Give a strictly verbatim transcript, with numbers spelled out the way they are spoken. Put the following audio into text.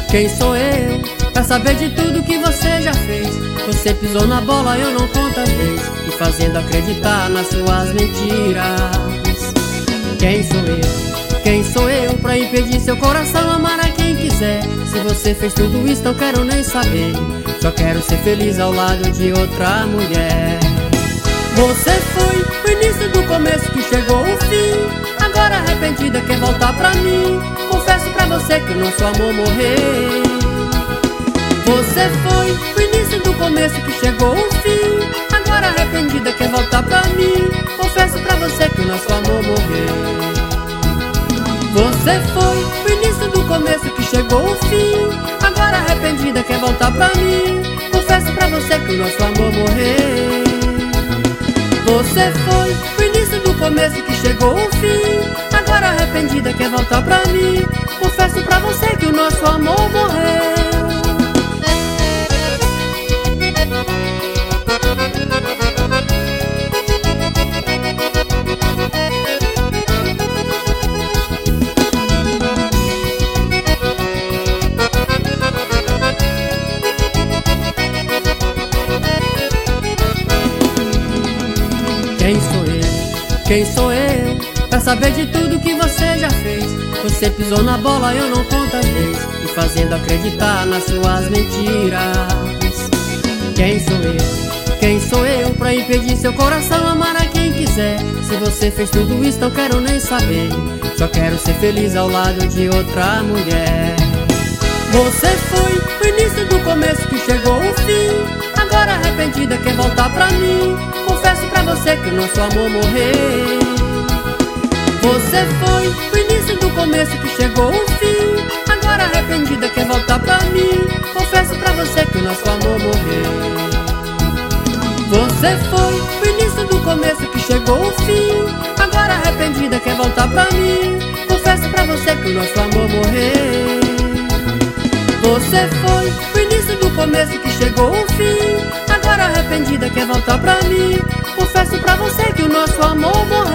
Quem sou eu pra saber de tudo que você já fez? Você pisou na bola, eu não conto as vezes, me fazendo acreditar nas suas mentiras. Quem sou eu? Quem sou eu pra impedir seu coração amar a quem quiser? Se você fez tudo isso, não quero nem saber. Só quero ser feliz ao lado de outra mulher. Você foi o início do começo que chegou o fim. Agora arrependida quer voltar pra mim. Confesso pra você que o nosso amor morreu. Você foi o início do começo que chegou o fim. Agora arrependida quer voltar pra mim. Confesso pra você que o nosso amor morreu. Você foi o início do começo que chegou o fim. Agora arrependida quer voltar pra mim. Confesso pra você que o nosso amor morreu. Você foi o início do começo que chegou o fim. Agora arrependida quer voltar pra mim. Confesso pra você que o nosso amor morreu. Quem sou eu? Quem sou eu pra saber de tudo que você já fez? Você pisou na bola, eu não conto as vezes, me fazendo acreditar nas suas mentiras. Quem sou eu? Quem sou eu pra impedir seu coração amar a quem quiser? Se você fez tudo isso, não quero nem saber. Só quero ser feliz ao lado de outra mulher. Você foi o início do começo que chegou o fim. Agora arrependida quer voltar pra mim. Confesso pra você que o nosso amor morreu. Você foi o início do começo que chegou o fim. Agora arrependida quer voltar pra mim. Confesso pra você que o nosso amor morreu. Você foi o início do começo que chegou o fim. Agora arrependida quer voltar pra mim. Confesso pra você que o nosso amor morreu. Você foi o início do começo que chegou o fim. Agora arrependida quer voltar pra mim. Confesso pra você que o nosso amor morreu.